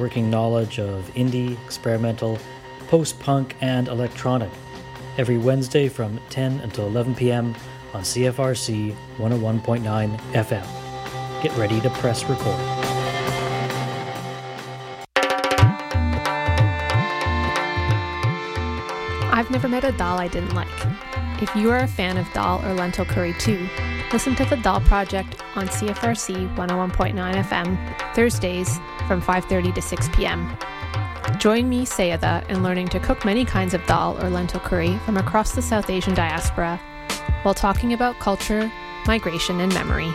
working knowledge of indie, experimental, post-punk, and electronic. Every Wednesday from 10 until 11 p.m. on CFRC 101.9 FM. Get ready to press record. I've never met a dal I didn't like. If you are a fan of dal or lentil curry too, listen to the Dal Project on CFRC 101.9 FM, Thursdays from 5:30 to 6 p.m. Join me, Sayada, in learning to cook many kinds of dal or lentil curry from across the South Asian diaspora while talking about culture, migration, and memory.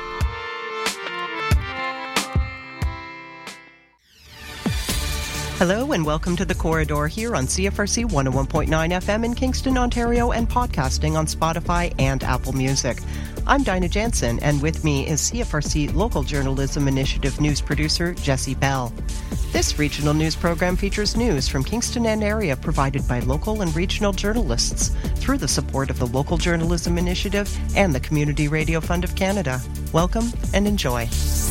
Hello and welcome to The Corridor here on CFRC 101.9 FM in Kingston, Ontario, and podcasting on Spotify and Apple Music. I'm Dinah Jansen, and with me is CFRC Local Journalism Initiative news producer Jessie Bell. This regional news program features news from Kingston and area provided by local and regional journalists through the support of the Local Journalism Initiative and the Community Radio Fund of Canada. Welcome and enjoy.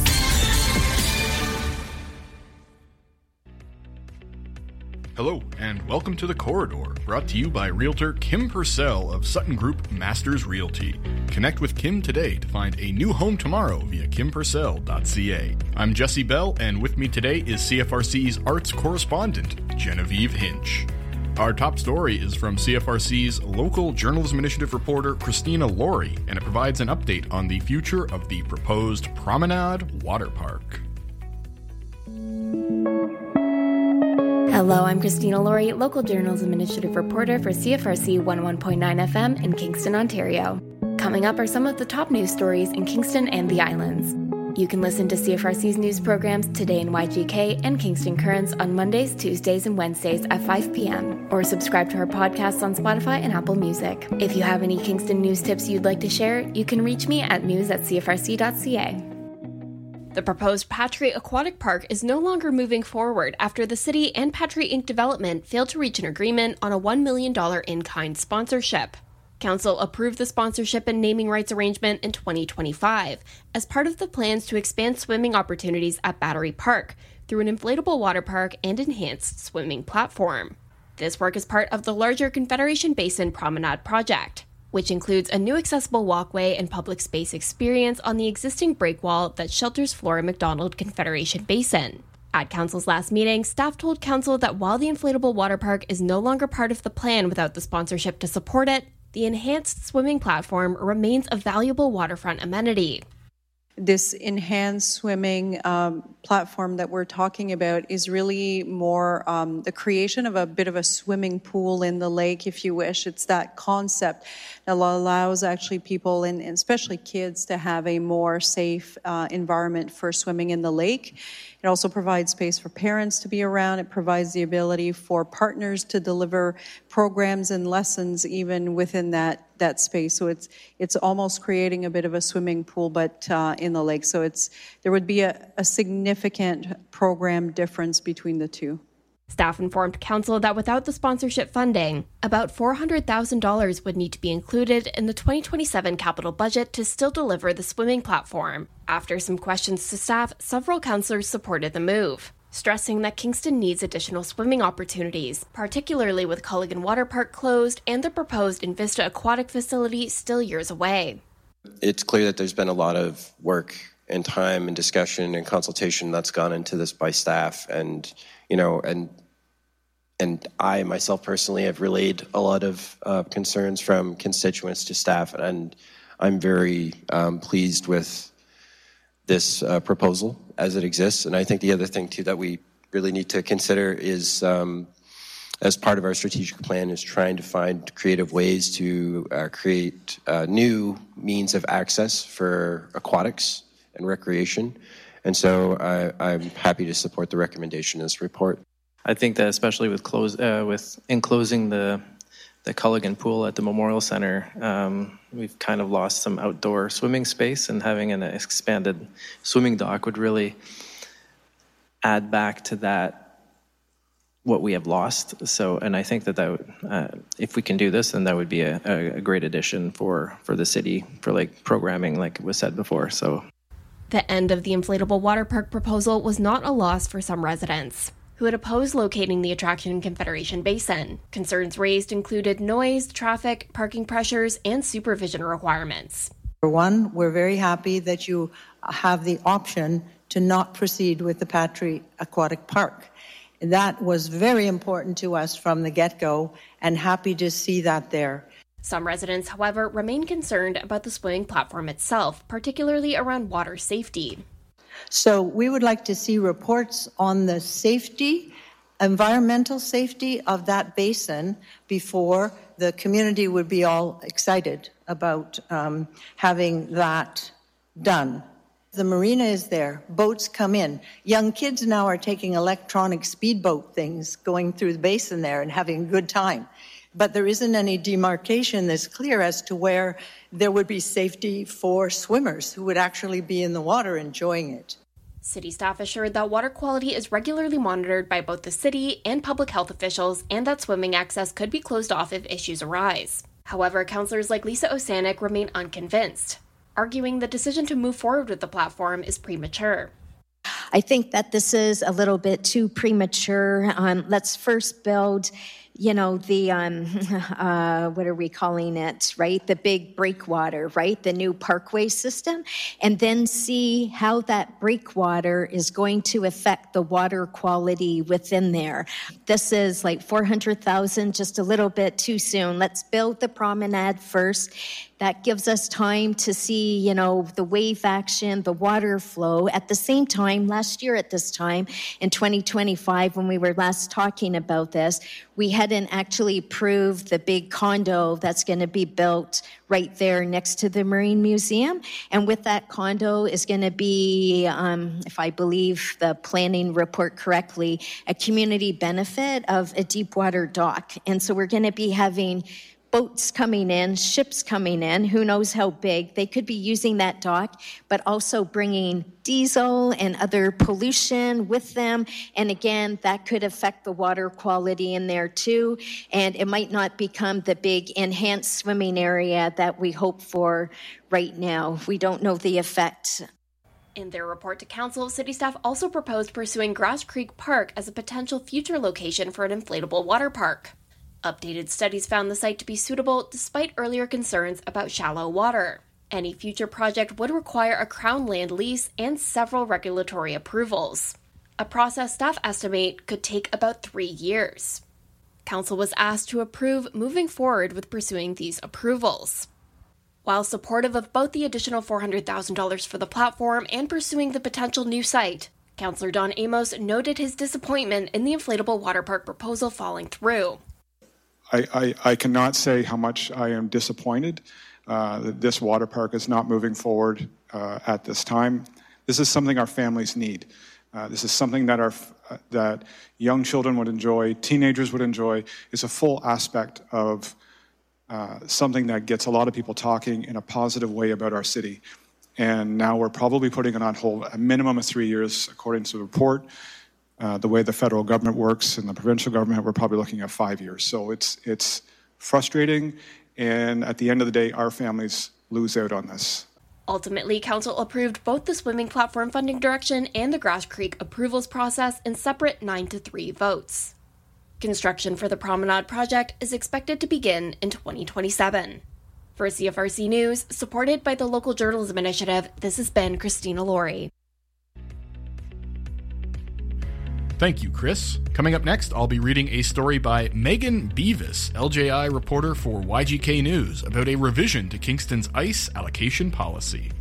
Hello, and welcome to The Corridor, brought to you by Realtor Kim Purcell of Sutton Group Masters Realty. Connect with Kim today to find a new home tomorrow via kimpurcell.ca. I'm Jessie Bell, and with me today is CFRC's arts correspondent, Genevieve Hinch. Our top story is from CFRC's Local Journalism Initiative reporter, Christina Laurie, and it provides an update on the future of the proposed Promenade Water Park. Hello, I'm Christina Laurie, Local Journalism Initiative reporter for CFRC 101.9 FM in Kingston, Ontario. Coming up are some of the top news stories in Kingston and the Islands. You can listen to CFRC's news programs Today in YGK and Kingston Currents on Mondays, Tuesdays, and Wednesdays at 5 p.m. or subscribe to our podcasts on Spotify and Apple Music. If you have any Kingston news tips you'd like to share, you can reach me at news@cfrc.ca. The proposed Patry Aquatic Park is no longer moving forward after the city and Patry Inc. Development failed to reach an agreement on a $1 million in-kind sponsorship. Council approved the sponsorship and naming rights arrangement in 2025 as part of the plans to expand swimming opportunities at Battery Park through an inflatable water park and enhanced swimming platform. This work is part of the larger Confederation Basin Promenade project, which includes a new accessible walkway and public space experience on the existing breakwall that shelters Flora MacDonald Confederation Basin. At Council's last meeting, staff told Council that while the inflatable water park is no longer part of the plan without the sponsorship to support it, the enhanced swimming platform remains a valuable waterfront amenity. This enhanced swimming platform that we're talking about is really more the creation of a bit of a swimming pool in the lake, if you wish. It's that concept that allows actually people, and especially kids, to have a more safe environment for swimming in the lake. It also provides space for parents to be around. It provides the ability for partners to deliver programs and lessons even within that space. So it's almost creating a bit of a swimming pool, but in the lake. So there would be a significant program difference between the two. Staff informed Council that without the sponsorship funding, about $400,000 would need to be included in the 2027 capital budget to still deliver the swimming platform. After some questions to staff, several councillors supported the move, stressing that Kingston needs additional swimming opportunities, particularly with Culligan Water Park closed and the proposed Invista Aquatic facility still years away. It's clear that there's been a lot of work and time and discussion and consultation that's gone into this by staff, and I myself personally have relayed a lot of concerns from constituents to staff, and I'm very pleased with this proposal as it exists. And I think the other thing too that we really need to consider is, as part of our strategic plan, is trying to find creative ways to create new means of access for aquatics and recreation. And so I'm happy to support the recommendation in this report. I think that especially with enclosing the Culligan pool at the Memorial Centre, we've kind of lost some outdoor swimming space, and having an expanded swimming dock would really add back to that what we have lost. So, and I think that would, if we can do this, then that would be a great addition for the city for like programming, like was said before. So, the end of the inflatable water park proposal was not a loss for some residents, who had opposed locating the attraction in Confederation Basin. Concerns raised included noise, traffic, parking pressures, and supervision requirements. For one, we're very happy that you have the option to not proceed with the Patry Aquatic Park. That was very important to us from the get-go, and happy to see that there. Some residents, however, remain concerned about the swimming platform itself, particularly around water safety. So we would like to see reports on the safety, environmental safety of that basin before the community would be all excited about having that done. The marina is there. Boats come in. Young kids now are taking electronic speedboat things, going through the basin there and having a good time. But there isn't any demarcation that's clear as to where there would be safety for swimmers who would actually be in the water enjoying it. City staff assured that water quality is regularly monitored by both the city and public health officials, and that swimming access could be closed off if issues arise. However, councillors like Lisa Osanek remain unconvinced, arguing the decision to move forward with the platform is premature. I think that this is a little bit too premature. Let's first build, what are we calling it, right? The big breakwater, right? The new parkway system, and then see how that breakwater is going to affect the water quality within there. This is like $400,000, just a little bit too soon. Let's build the promenade first. That gives us time to see, the wave action, the water flow. At the same time, last year at this time, in 2025, when we were last talking about this, we hadn't actually approved the big condo that's going to be built right there next to the Marine Museum. And with that condo is going to be, if I believe the planning report correctly, a community benefit of a deep water dock. And so we're going to be having boats coming in, ships coming in, who knows how big. They could be using that dock, but also bringing diesel and other pollution with them. And again, that could affect the water quality in there too. And it might not become the big enhanced swimming area that we hope for right now. We don't know the effect. In their report to council, city staff also proposed pursuing Grass Creek Park as a potential future location for an inflatable water park. Updated studies found the site to be suitable despite earlier concerns about shallow water. Any future project would require a Crown land lease and several regulatory approvals, a process staff estimate could take about 3 years. Council was asked to approve moving forward with pursuing these approvals. While supportive of both the additional $400,000 for the platform and pursuing the potential new site, Councillor Don Amos noted his disappointment in the inflatable water park proposal falling through. I cannot say how much I am disappointed that this water park is not moving forward at this time. This is something our families need. This is something that young children would enjoy, teenagers would enjoy. It's a full aspect of something that gets a lot of people talking in a positive way about our city. And now we're probably putting it on hold a minimum of 3 years, according to the report. The way the federal government works and the provincial government, we're probably looking at 5 years. So it's frustrating, and at the end of the day, our families lose out on this. Ultimately, council approved both the swimming platform funding direction and the Grass Creek approvals process in separate 9-3 votes. Construction for the Promenade project is expected to begin in 2027. For CFRC News, supported by the Local Journalism Initiative, this has been Christina Laurie. Thank you, Chris. Coming up next, I'll be reading a story by Megan Beavis, LJI reporter for YGK News, about a revision to Kingston's ice allocation policy.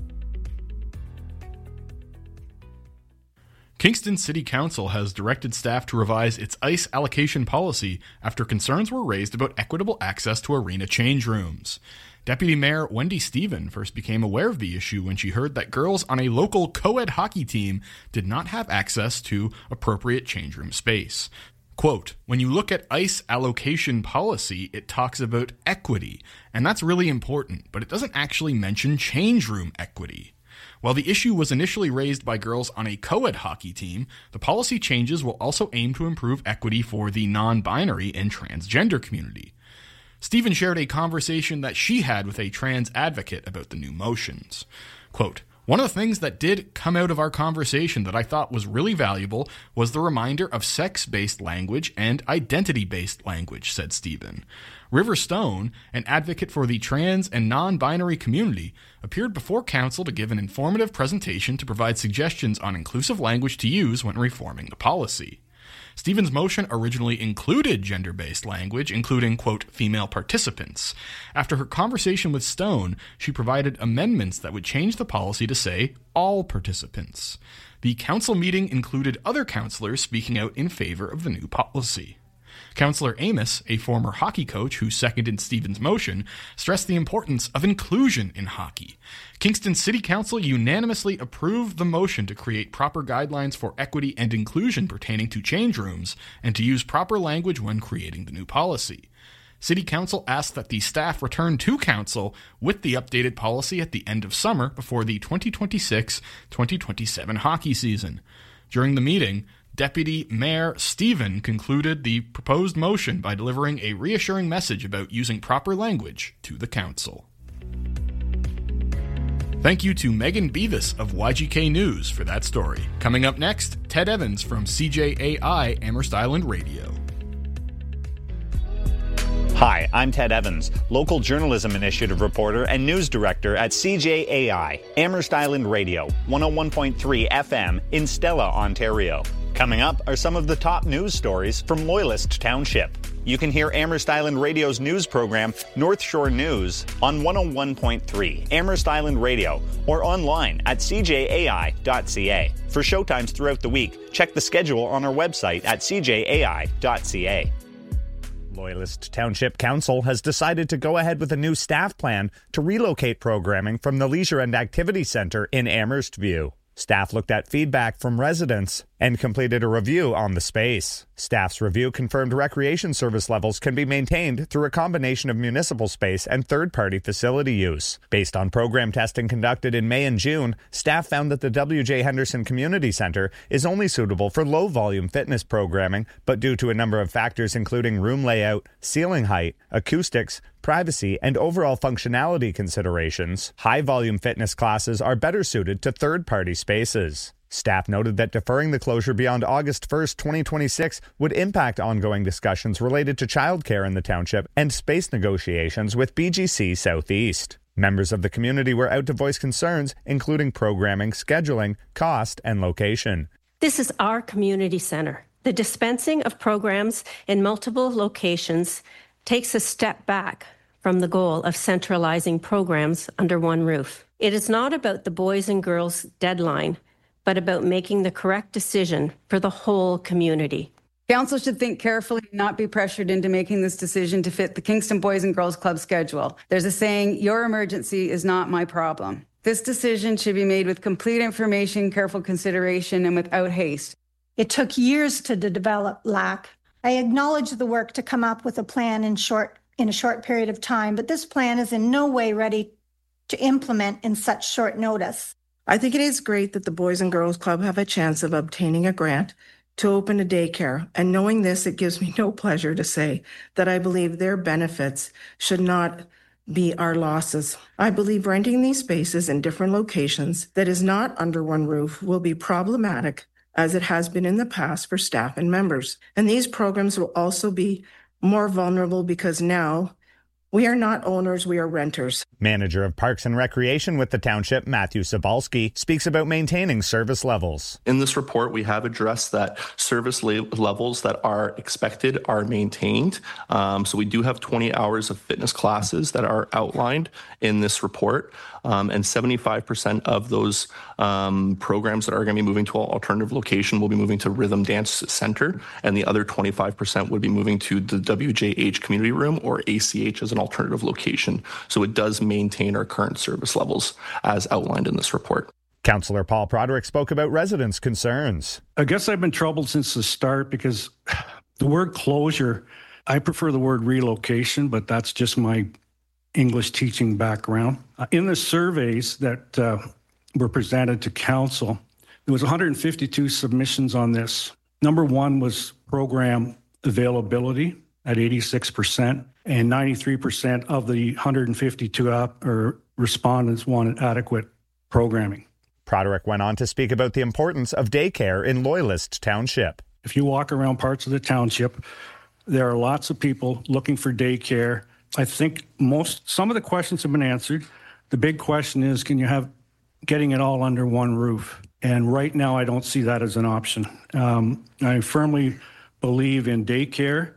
Kingston City Council has directed staff to revise its ice allocation policy after concerns were raised about equitable access to arena change rooms. Deputy Mayor Wendy Stephen first became aware of the issue when she heard that girls on a local co-ed hockey team did not have access to appropriate change room space. Quote, when you look at ice allocation policy, it talks about equity, and that's really important, but it doesn't actually mention change room equity. While the issue was initially raised by girls on a co-ed hockey team, the policy changes will also aim to improve equity for the non-binary and transgender community. Stephen shared a conversation that she had with a trans advocate about the new motions. Quote, One of the things that did come out of our conversation that I thought was really valuable was the reminder of sex-based language and identity-based language, said Stephen. River Stone, an advocate for the trans and non-binary community, appeared before council to give an informative presentation to provide suggestions on inclusive language to use when reforming the policy. Stephen's motion originally included gender-based language, including, quote, female participants. After her conversation with Stone, she provided amendments that would change the policy to say all participants. The council meeting included other councillors speaking out in favor of the new policy. Councillor Amos, a former hockey coach who seconded Stephen's motion, stressed the importance of inclusion in hockey. Kingston City Council unanimously approved the motion to create proper guidelines for equity and inclusion pertaining to change rooms and to use proper language when creating the new policy. City Council asked that the staff return to Council with the updated policy at the end of summer before the 2026-2027 hockey season. During the meeting, Deputy Mayor Stephen concluded the proposed motion by delivering a reassuring message about using proper language to the council. Thank you to Megan Beavis of YGK News for that story. Coming up next, Ted Evans from CJAI Amherst Island Radio. Hi, I'm Ted Evans, local journalism initiative reporter and news director at CJAI Amherst Island Radio, 101.3 FM in Stella, Ontario. Coming up are some of the top news stories from Loyalist Township. You can hear Amherst Island Radio's news program, North Shore News, on 101.3 Amherst Island Radio or online at cjai.ca. For showtimes throughout the week, check the schedule on our website at cjai.ca. Loyalist Township Council has decided to go ahead with a new staff plan to relocate programming from the Leisure and Activity Centre in Amherst View. Staff looked at feedback from residents and completed a review on the space. Staff's review confirmed recreation service levels can be maintained through a combination of municipal space and third-party facility use. Based on program testing conducted in May and June, staff found that the W.J. Henderson Community Centre is only suitable for low-volume fitness programming, but due to a number of factors including room layout, ceiling height, acoustics, privacy, and overall functionality considerations, high-volume fitness classes are better suited to third-party spaces. Staff noted that deferring the closure beyond August 1st, 2026 would impact ongoing discussions related to childcare in the township and space negotiations with BGC Southeast. Members of the community were out to voice concerns, including programming, scheduling, cost, and location. This is our community center. The dispensing of programs in multiple locations takes a step back from the goal of centralizing programs under one roof. It is not about the boys and girls deadline, but about making the correct decision for the whole community. Council should think carefully and not be pressured into making this decision to fit the Kingston Boys and Girls Club schedule. There's a saying, your emergency is not my problem. This decision should be made with complete information, careful consideration, and without haste. It took years to develop LAC. I acknowledge the work to come up with a plan in a short period of time, but this plan is in no way ready to implement in such short notice. I think it is great that the Boys and Girls Club have a chance of obtaining a grant to open a daycare. And knowing this, it gives me no pleasure to say that I believe their benefits should not be our losses. I believe renting these spaces in different locations that is not under one roof will be problematic, as it has been in the past for staff and members. And these programs will also be more vulnerable because now we are not owners, we are renters. Manager of Parks and Recreation with the township, Matthew Sobalski, speaks about maintaining service levels. In this report, we have addressed that service levels that are expected are maintained. So we do have 20 hours of fitness classes that are outlined in this report. And 75% of those programs that are going to be moving to an alternative location will be moving to Rhythm Dance Center, and the other 25% would be moving to the WJH Community Room or ACH as an alternative location. So it does maintain our current service levels as outlined in this report. Councillor Paul Broderick spoke about residents' concerns. I guess I've been troubled since the start because the word closure, I prefer the word relocation, but that's just my English teaching background. In the surveys that were presented to council, there was 152 submissions on this. Number one was program availability at 86%, and 93% of the 152 respondents wanted adequate programming. Broderick went on to speak about the importance of daycare in Loyalist Township. If you walk around parts of the township, there are lots of people looking for daycare. I think some of the questions have been answered. The big question is, can you have getting it all under one roof? And right now, I don't see that as an option. I firmly believe in daycare,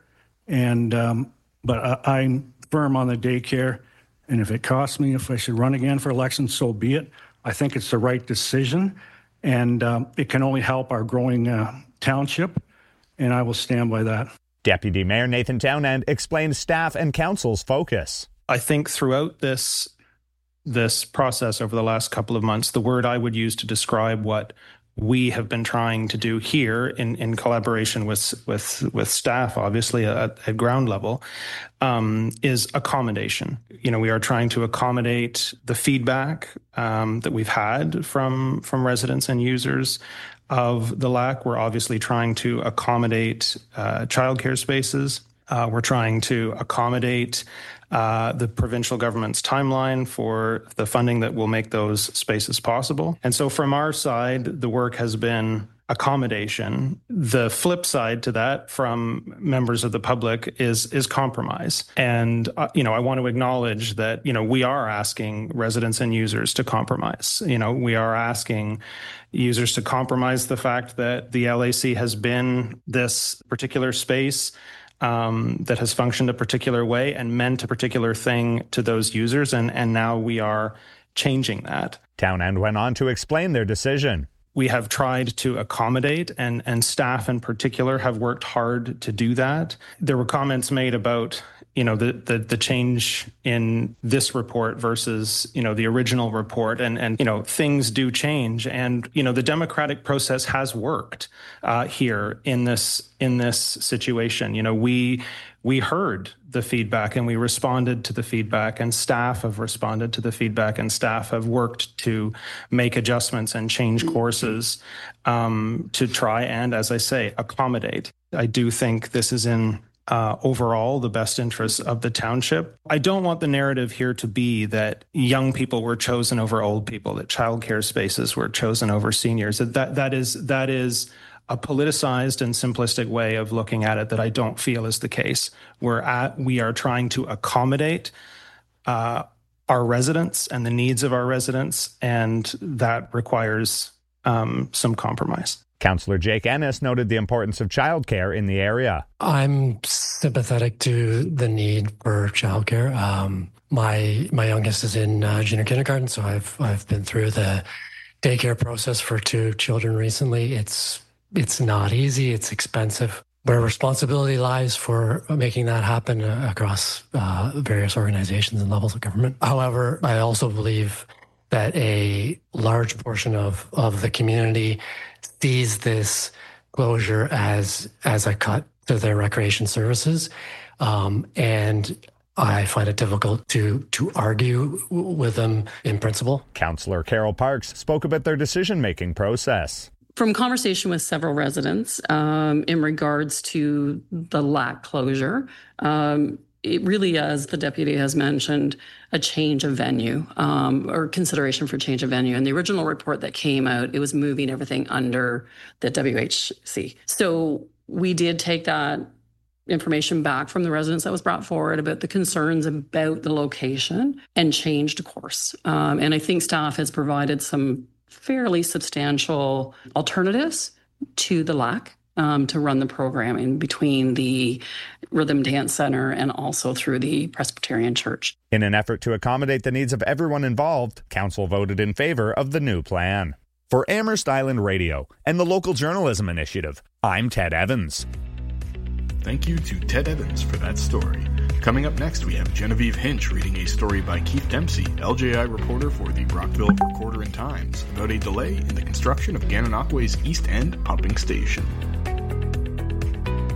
but I'm firm on the daycare. And if it costs me, if I should run again for election, so be it. I think it's the right decision, and it can only help our growing township, and I will stand by that. Deputy Mayor Nathan Townend explained staff and council's focus. I think throughout this process over the last couple of months, the word I would use to describe what we have been trying to do here in collaboration with staff, obviously at ground level, is accommodation. We are trying to accommodate the feedback that we've had from residents and users of the LAC. We're obviously trying to accommodate childcare spaces. We're trying to accommodate the provincial government's timeline for the funding that will make those spaces possible. And so from our side, the work has been accommodation. The flip side to that from members of the public is compromise. And, I want to acknowledge that, we are asking residents and users to compromise. We are asking users to compromise the fact that the LAC has been this particular space that has functioned a particular way and meant a particular thing to those users. And now we are changing that. Townend went on to explain their decision. We have tried to accommodate, and staff in particular have worked hard to do that. There were comments made about, the change in this report versus, the original report. And things do change. And, the democratic process has worked here in this situation. We heard the feedback and we responded to the feedback, and staff have responded to the feedback, and staff have worked to make adjustments and change courses to try and, as I say, accommodate. I do think this is in overall the best interests of the township. I don't want the narrative here to be that young people were chosen over old people, that childcare spaces were chosen over seniors. That is a politicized and simplistic way of looking at it that I don't feel is the case. We are trying to accommodate our residents and the needs of our residents, and that requires some compromise. Councillor Jake Ennis noted the importance of childcare in the area. I'm sympathetic to the need for childcare. My youngest is in junior kindergarten, so I've been through the daycare process for 2 children recently. It's not easy. It's expensive. But responsibility lies for making that happen across various organizations and levels of government. However, I also believe that a large portion of the community sees this closure as a cut to their recreation services. And I find it difficult to argue with them in principle. Councillor Carol Parks spoke about their decision-making process. From conversation with several residents in regards to the LAC closure, it really, as the deputy has mentioned, a change of venue or consideration for change of venue. And the original report that came out, it was moving everything under the WHC. So we did take that information back from the residents that was brought forward about the concerns about the location and changed course. And I think staff has provided some fairly substantial alternatives to the LAC to run the programming between the Rhythm Dance Center and also through the Presbyterian Church. In an effort to accommodate the needs of everyone involved, Council voted in favor of the new plan. For Amherst Island Radio and the Local Journalism Initiative, I'm Ted Evans. Thank you to Ted Evans for that story. Coming up next, we have Genevieve Hinch reading a story by Keith Dempsey, LJI reporter for the Brockville Recorder and Times, about a delay in the construction of Gananoque's East End pumping station.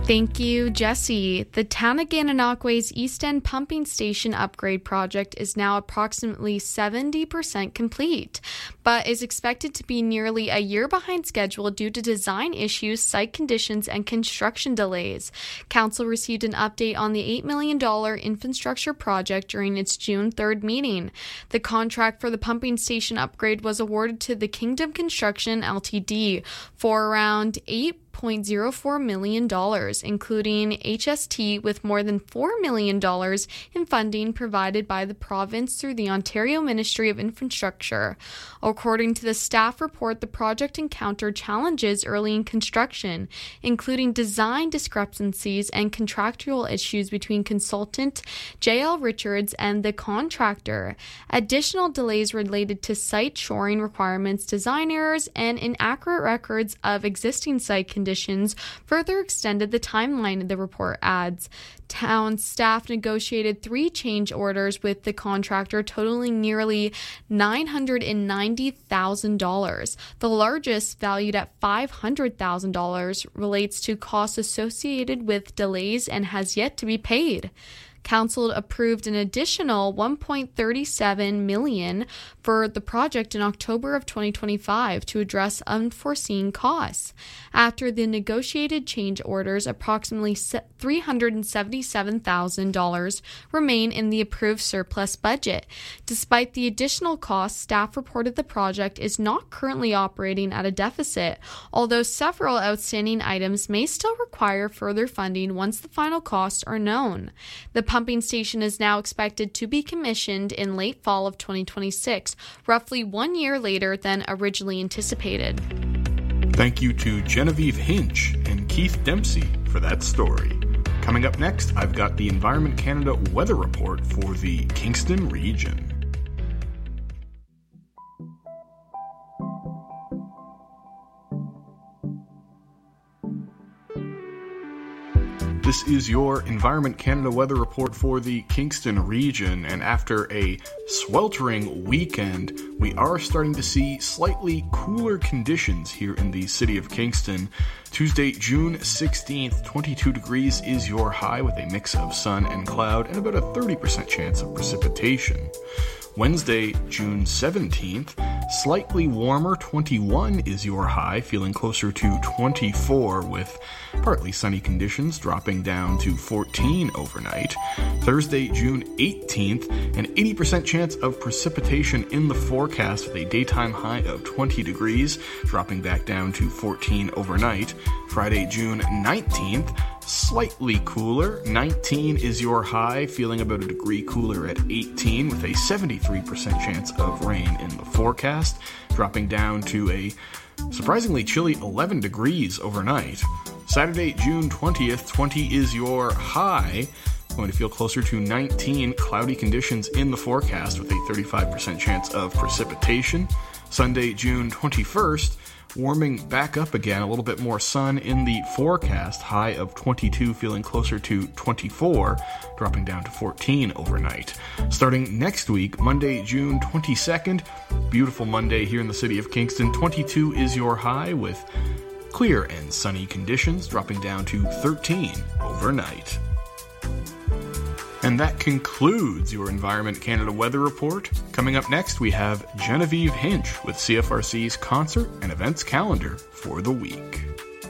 Thank you, Jesse. The town of Gananoque's East End pumping station upgrade project is now approximately 70% complete, but is expected to be nearly a year behind schedule due to design issues, site conditions, and construction delays. Council received an update on the $8 million infrastructure project during its June 3rd meeting. The contract for the pumping station upgrade was awarded to the Kingdom Construction Ltd. for around $8.04 million, including HST, with more than $4 million in funding provided by the province through the Ontario Ministry of Infrastructure. According to the staff report, the project encountered challenges early in construction, including design discrepancies and contractual issues between consultant J.L. Richards and the contractor. Additional delays related to site shoring requirements, design errors, and inaccurate records of existing site conditions further extended the timeline, the report adds. Town staff negotiated 3 change orders with the contractor totaling nearly $990,000. The largest, valued at $500,000, relates to costs associated with delays and has yet to be paid. Council approved an additional $1.37 million for the project in October of 2025 to address unforeseen costs. After the negotiated change orders, approximately $377,000 remain in the approved surplus budget. Despite the additional costs, staff reported the project is not currently operating at a deficit, although several outstanding items may still require further funding once the final costs are known. The pumping station is now expected to be commissioned in late fall of 2026, roughly 1 year later than originally anticipated. Thank you to Genevieve Hinch and Keith Dempsey for that story. Coming up next, I've got the Environment Canada weather report for the Kingston region. This is your Environment Canada weather report for the Kingston region, and after a sweltering weekend, we are starting to see slightly cooler conditions here in the city of Kingston. Tuesday, June 16th, 22 degrees is your high with a mix of sun and cloud and about a 30% chance of precipitation. Wednesday, June 17th, slightly warmer, 21 is your high, feeling closer to 24 with partly sunny conditions, dropping down to 14 overnight. Thursday, June 18th, an 80% chance of precipitation in the forecast with a daytime high of 20 degrees, dropping back down to 14 overnight. Friday, June 19th, slightly cooler, 19 is your high, feeling about a degree cooler at 18 with a 73% chance of rain in the forecast, dropping down to a surprisingly chilly 11 degrees overnight. Saturday, June 20th, 20 is your high, going to feel closer to 19, cloudy conditions in the forecast with a 35% chance of precipitation. Sunday, June 21st, warming back up again, a little bit more sun in the forecast, high of 22, feeling closer to 24, dropping down to 14 overnight. Starting next week, Monday, June 22nd, beautiful Monday here in the city of Kingston, 22 is your high with clear and sunny conditions, dropping down to 13 overnight. And that concludes your Environment Canada weather report. Coming up next, we have Genevieve Hinch with CFRC's concert and events calendar for the week.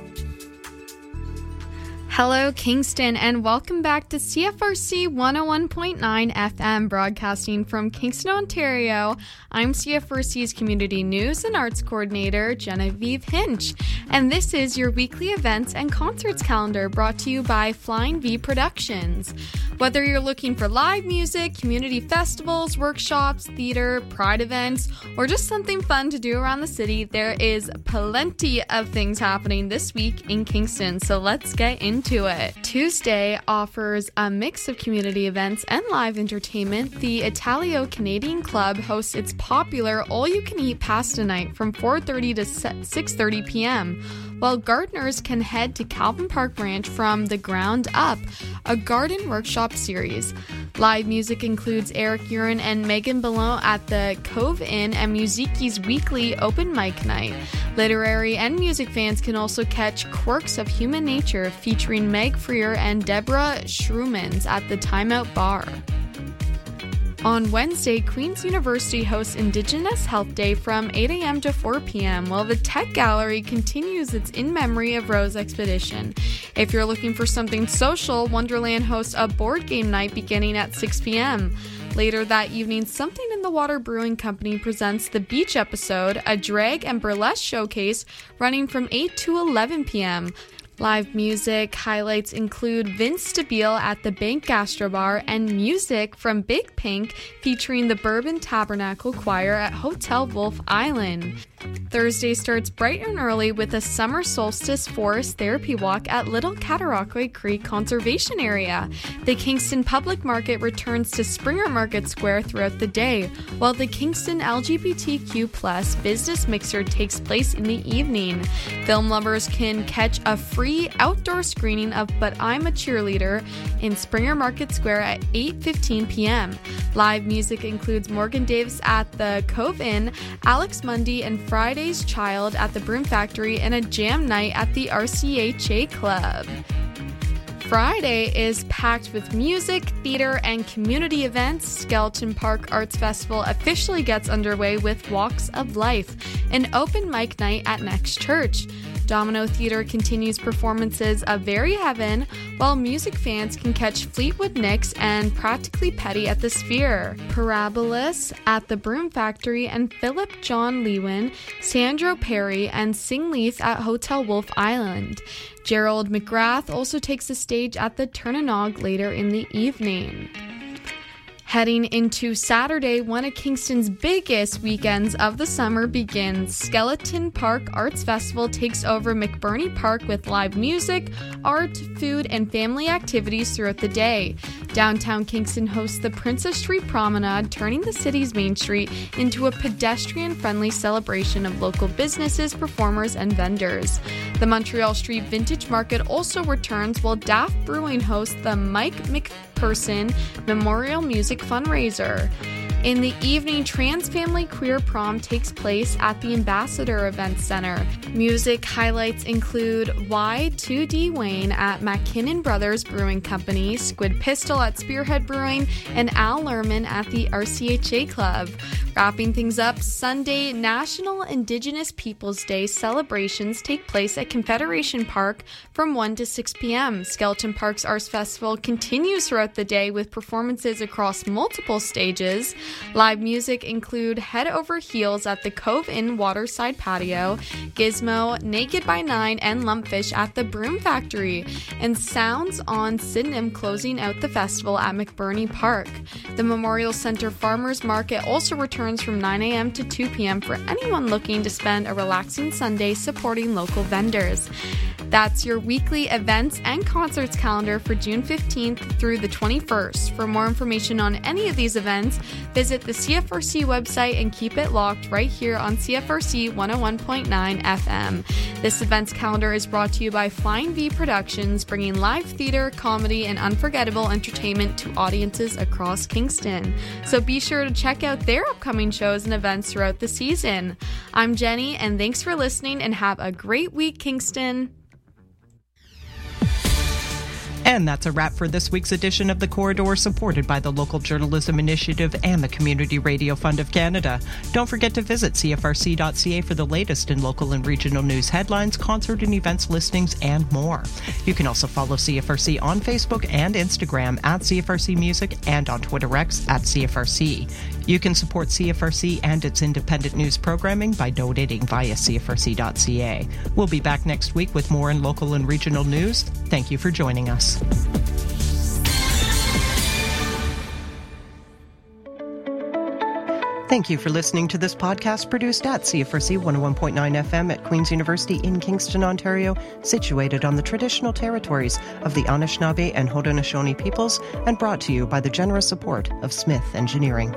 Hello, Kingston, and welcome back to CFRC 101.9 FM, broadcasting from Kingston, Ontario. I'm CFRC's Community News and Arts Coordinator, Genevieve Hinch, and this is your weekly events and concerts calendar brought to you by Flying V Productions. Whether you're looking for live music, community festivals, workshops, theater, pride events, or just something fun to do around the city, there is plenty of things happening this week in Kingston, so let's get into it. Tuesday offers a mix of community events and live entertainment. The Italio Canadian Club hosts its popular all-you-can-eat pasta night from 4:30 to 6:30 p.m. while gardeners can head to Calvin Park Ranch from the ground up, a garden workshop series. Live music includes Eric Urin and Megan Ballon at the Cove Inn and Musiki's weekly open mic night. Literary and music fans can also catch Quirks of Human Nature featuring Meg Freer and Deborah Schrumans at the Timeout Bar. On Wednesday, Queen's University hosts Indigenous Health Day from 8 a.m. to 4 p.m., while the Tech Gallery continues its In Memory of Rose expedition. If you're looking for something social, Wonderland hosts a board game night beginning at 6 p.m. Later that evening, Something in the Water Brewing Company presents The Beach Episode, a drag and burlesque showcase running from 8 to 11 p.m. Live music highlights include Vince Stabile at the Bank Gastro Bar and music from Big Pink featuring the Bourbon Tabernacle Choir at Hotel Wolf Island. Thursday starts bright and early with a summer solstice forest therapy walk at Little Cataraqui Creek Conservation Area. The Kingston Public Market returns to Springer Market Square throughout the day, while the Kingston LGBTQ+ Business Mixer takes place in the evening. Film lovers can catch a free outdoor screening of But I'm a Cheerleader in Springer Market Square at 8:15 p.m. Live music includes Morgan Davis at the Cove Inn, Alex Mundy and Friday's Child at the Broom Factory, and a jam night at the RCHA Club. Friday is packed with music, theater, and community events. Skeleton Park Arts Festival officially gets underway with Walks of Life, an open mic night at Next Church. Domino Theater continues performances of Very Heaven, while music fans can catch Fleetwood Nicks and Practically Petty at the Sphere. Parabolis at the Broom Factory, and Philip John Lewin, Sandro Perry, and Sing Leith at Hotel Wolf Island. Gerald McGrath also takes the stage at the Turnanog later in the evening. Heading into Saturday, one of Kingston's biggest weekends of the summer begins. Skeleton Park Arts Festival takes over McBurney Park with live music, art, food, and family activities throughout the day. Downtown Kingston hosts the Princess Street Promenade, turning the city's main street into a pedestrian-friendly celebration of local businesses, performers, and vendors. The Montreal Street Vintage Market also returns, while Daft Brewing hosts the Mike McPherson Memorial Music Fundraiser. In the evening, Trans Family Queer Prom takes place at the Ambassador Events Center. Music highlights include Y2D Wayne at McKinnon Brothers Brewing Company, Squid Pistol at Spearhead Brewing, and Al Lerman at the RCHA Club. Wrapping things up, Sunday, National Indigenous Peoples Day celebrations take place at Confederation Park from 1 to 6 p.m. Skeleton Park's Arts Festival continues throughout the day with performances across multiple stages. Live music include Head Over Heels at the Cove Inn Waterside Patio, Gizmo, Naked by Nine, and Lumpfish at the Broom Factory, and Sounds on Sydenham closing out the festival at McBurney Park. The Memorial Center Farmers Market also returns from 9 a.m. to 2 p.m. for anyone looking to spend a relaxing Sunday supporting local vendors. That's your weekly events and concerts calendar for June 15th through the 21st. For more information on any of these events, visit the CFRC website and keep it locked right here on CFRC 101.9 FM. This events calendar is brought to you by Flying V Productions, bringing live theater, comedy, and unforgettable entertainment to audiences across Kingston. So be sure to check out their upcoming shows and events throughout the season. I'm Jenny, and thanks for listening, and have a great week, Kingston. And that's a wrap for this week's edition of The Corridor, supported by the Local Journalism Initiative and the Community Radio Fund of Canada. Don't forget to visit CFRC.ca for the latest in local and regional news headlines, concert and events listings, and more. You can also follow CFRC on Facebook and Instagram at CFRC Music and on Twitter X at CFRC. You can support CFRC and its independent news programming by donating via CFRC.ca. We'll be back next week with more in local and regional news. Thank you for joining us. Thank you for listening to this podcast produced at CFRC 101.9 FM at Queen's University in Kingston, Ontario, situated on the traditional territories of the Anishinaabe and Haudenosaunee peoples, and brought to you by the generous support of Smith Engineering.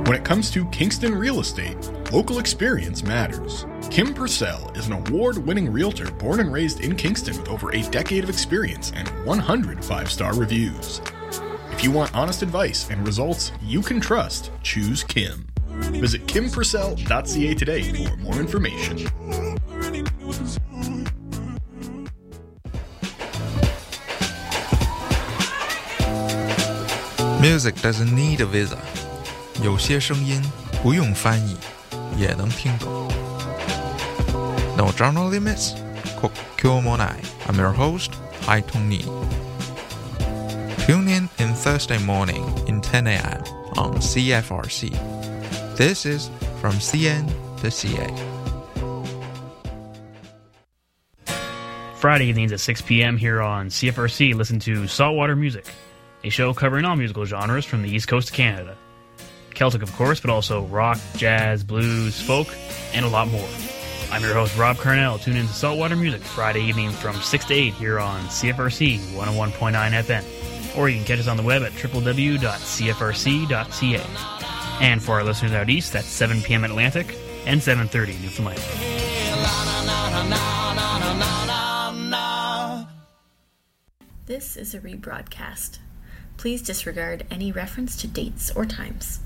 When it comes to Kingston real estate, local experience matters. Kim Purcell is an award-winning realtor born and raised in Kingston with over a decade of experience and 100 5-star reviews. If you want honest advice and results you can trust, choose Kim. Visit kimpurcell.ca today for more information. Music doesn't need a visa. 有些声音不用翻译也能听懂。No genre limits? 国境もない。I'm your host, Hai Tong-ni. Tune in Thursday morning in 10 a.m. on CFRC. This is From CN to CA. Friday evenings at 6 p.m. here on CFRC, listen to Saltwater Music, a show covering all musical genres from the East Coast of Canada. Celtic, of course, but also rock, jazz, blues, folk, and a lot more. I'm your host, Rob Carnell. Tune in to Saltwater Music Friday evening from 6 to 8 here on CFRC 101.9 FM. Or you can catch us on the web at www.cfrc.ca. And for our listeners out east, that's 7 p.m. Atlantic and 7:30 Newfoundland. This is a rebroadcast. Please disregard any reference to dates or times.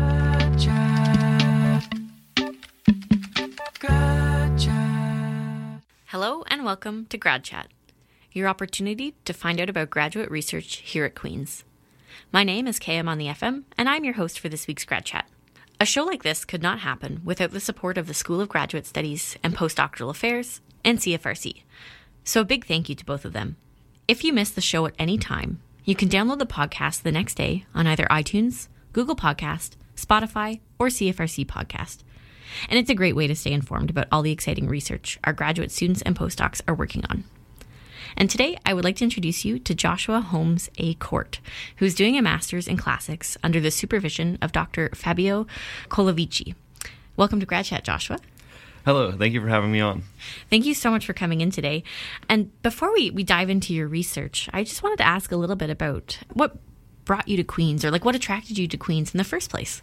Hello and welcome to Grad Chat, your opportunity to find out about graduate research here at Queen's. My name is KM on the FM, and I'm your host for this week's Grad Chat. A show like this could not happen without the support of the School of Graduate Studies and Postdoctoral Affairs and CFRC. So a big thank you to both of them. If you missed the show at any time, you can download the podcast the next day on either iTunes, Google Podcast, Spotify, or CFRC Podcast. And it's a great way to stay informed about all the exciting research our graduate students and postdocs are working on. And today, I would like to introduce you to Joshua Holmes A. Court, who's doing a master's in classics under the supervision of Dr. Fabio Colovici. Welcome to Grad Chat, Joshua. Hello, thank you for having me on. Thank you so much for coming in today. And before we dive into your research, I just wanted to ask a little bit about what brought you to Queen's, or like what attracted you to Queen's in the first place?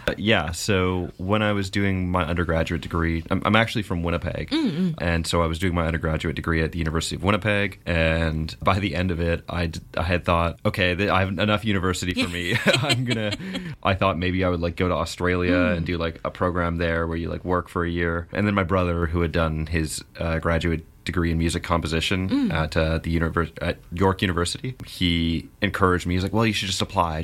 So when I was doing my undergraduate degree, I'm actually from Winnipeg, and so I was doing my undergraduate degree at the University of Winnipeg, and by the end of it, I had thought, okay, I have enough university for me. I thought maybe I would like go to Australia and do like a program there where you like work for a year, and then my brother, who had done his graduate degree in music composition at at York University, he encouraged me. He's like, well, you should just apply.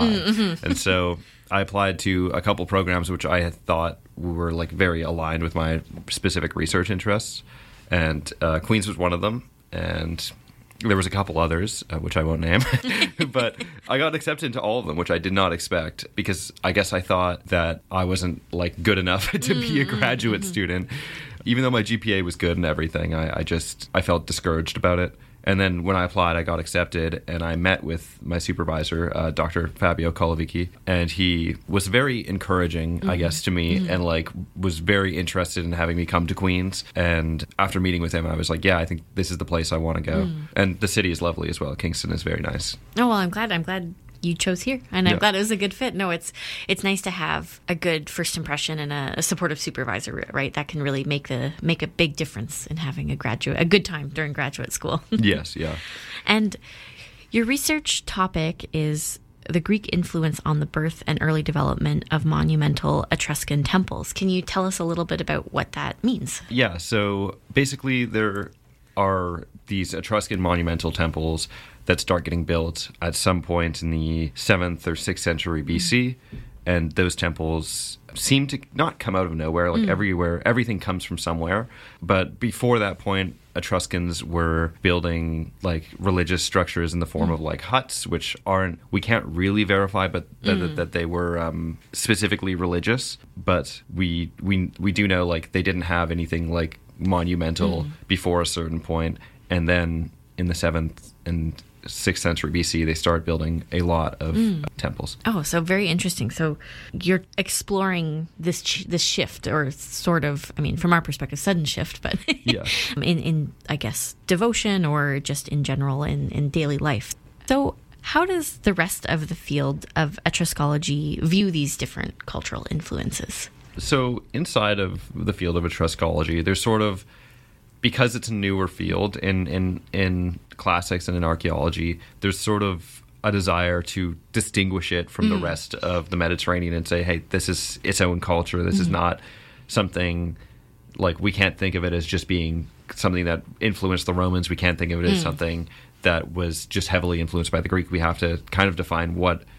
And so I applied to a couple programs which I had thought were like very aligned with my specific research interests, and Queen's was one of them, and there was a couple others which I won't name. But I got accepted into all of them, which I did not expect, because I guess I thought that I wasn't like good enough to be a graduate student. Even though my GPA was good and everything, I felt discouraged about it. And then when I applied, I got accepted, and I met with my supervisor, Dr. Fabio Colovici, and he was very encouraging, I guess, to me, and like was very interested in having me come to Queen's. And after meeting with him, I was like, yeah, I think this is the place I want to go. And the city is lovely as well. Kingston is very nice. Oh, well, I'm glad you chose here, and I'm glad it was a good fit. No, it's nice to have a good first impression and a supportive supervisor, right? That can really make a big difference in having a good time during graduate school. Yes, yeah. And your research topic is the Greek influence on the birth and early development of monumental Etruscan temples. Can you tell us a little bit about what that means? Yeah, so basically there are these Etruscan monumental temples that start getting built at some point in the 7th or 6th century BC. And those temples seem to not come out of nowhere, like everywhere. Everything comes from somewhere. But before that point, Etruscans were building like religious structures in the form of like huts, which we can't really verify, but that they were specifically religious. But we do know like they didn't have anything like monumental before a certain point. And then in the 7th and 6th century BC, they started building a lot of temples. Oh, so very interesting. So you're exploring this shift, or sort of, I mean, from our perspective, sudden shift, but in I guess, devotion, or just in general in daily life. So how does the rest of the field of Etruscology view these different cultural influences? So inside of the field of Etruscology, there's sort of, because it's a newer field in classics and in archaeology, there's sort of a desire to distinguish it from the rest of the Mediterranean and say, hey, this is its own culture. This is not something, like, we can't think of it as just being something that influenced the Romans. We can't think of it as something that was just heavily influenced by the Greek. We have to kind of define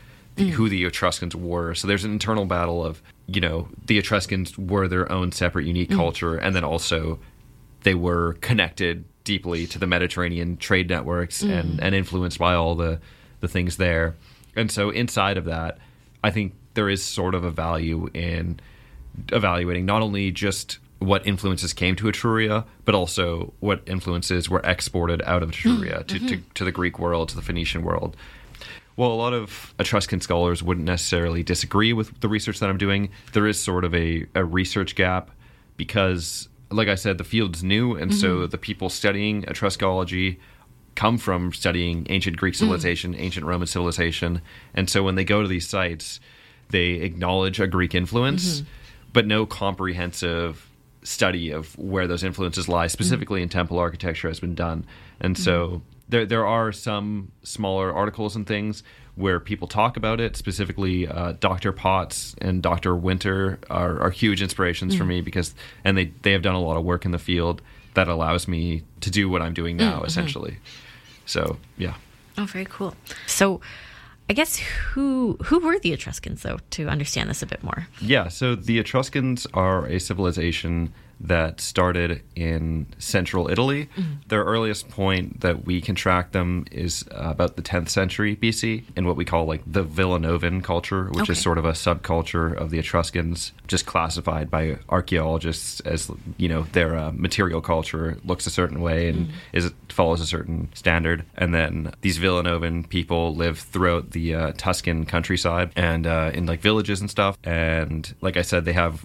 who the Etruscans were. So there's an internal battle of, the Etruscans were their own separate, unique culture, and then also they were connected deeply to the Mediterranean trade networks and influenced by all the things there. And so inside of that, I think there is sort of a value in evaluating not only just what influences came to Etruria, but also what influences were exported out of Etruria to the Greek world, to the Phoenician world. Well, a lot of Etruscan scholars wouldn't necessarily disagree with the research that I'm doing. There is sort of a research gap because, like I said, the field's new, and so the people studying Etruscology come from studying ancient Greek civilization, ancient Roman civilization, and so when they go to these sites, they acknowledge a Greek influence, but no comprehensive study of where those influences lie, specifically in temple architecture, has been done. And so there are some smaller articles and things where people talk about it. Specifically, Dr. Potts and Dr. Winter are huge inspirations for me because they have done a lot of work in the field that allows me to do what I'm doing now, essentially. So, yeah. Oh, very cool. So, I guess who were the Etruscans, though, to understand this a bit more? Yeah, so the Etruscans are a civilization that started in central Italy. Their earliest point that we can track them is about the 10th century BC in what we call like the Villanovan culture, which is sort of a subculture of the Etruscans, just classified by archaeologists as, their material culture looks a certain way and follows a certain standard. And then these Villanovan people live throughout the Tuscan countryside and in like villages and stuff. And like I said, they have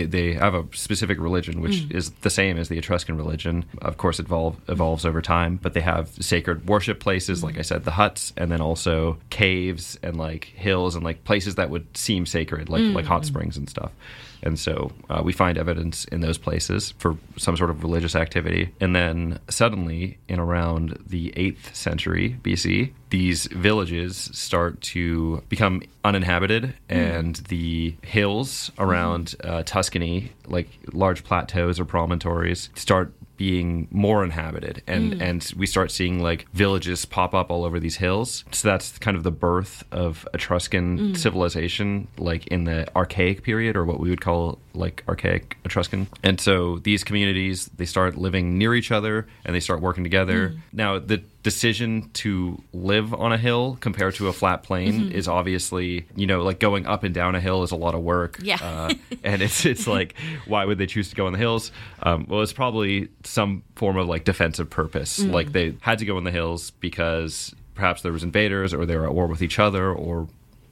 a specific religion which is the same as the Etruscan religion. Of course, it evolves over time, but they have sacred worship places, like I said, the huts, and then also caves and like hills and like places that would seem sacred, like hot springs and stuff. And so we find evidence in those places for some sort of religious activity. And then suddenly, in around the 8th century BC, these villages start to become uninhabited, and the hills around Tuscany, like large plateaus or promontories, start being more inhabited, and we start seeing like villages pop up all over these hills. So that's kind of the birth of Etruscan civilization, like in the Archaic period, or what we would call like Archaic Etruscan. And so these communities, they start living near each other and they start working together. Now, the decision to live on a hill compared to a flat plain is obviously, like going up and down a hill is a lot of work. Yeah. And it's like, why would they choose to go on the hills? Well, it's probably some form of like defensive purpose. Like they had to go on the hills because perhaps there was invaders, or they were at war with each other, or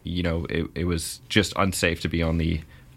it was just unsafe to be on the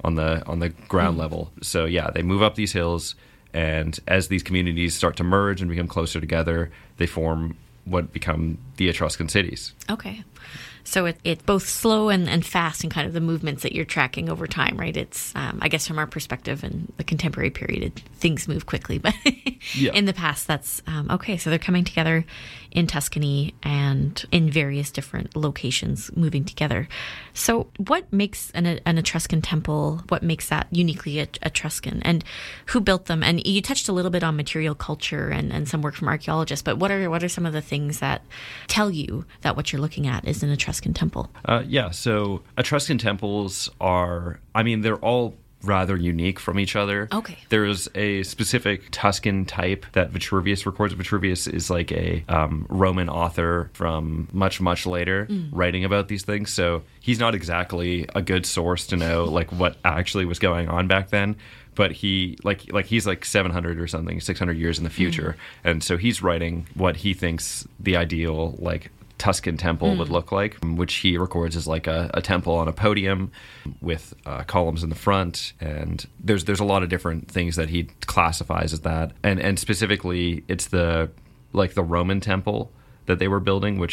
ground level. So yeah, they move up these hills, and as these communities start to merge and become closer together, they form what become the Etruscan cities. Okay. So it's both slow and fast in kind of the movements that you're tracking over time, right? It's, I guess from our perspective in the contemporary period, things move quickly. But in the past, that's, okay. So they're coming together in Tuscany and in various different locations moving together. So what makes an Etruscan temple, what makes that uniquely Etruscan? And who built them? And you touched a little bit on material culture and some work from archaeologists, but what are some of the things that tell you that what you're looking at is an Etruscan temple? So Etruscan temples they're all rather unique from each other. Okay. There's a specific Tuscan type that Vitruvius records. Vitruvius is like a Roman author from much, much later writing about these things. So he's not exactly a good source to know like what actually was going on back then. But he's like 700 or something, 600 years in the future. And so he's writing what he thinks the ideal like Tuscan temple would look like, which he records as like a temple on a podium with columns in the front. And there's a lot of different things that he classifies as that. And specifically, it's the Roman temple that they were building, which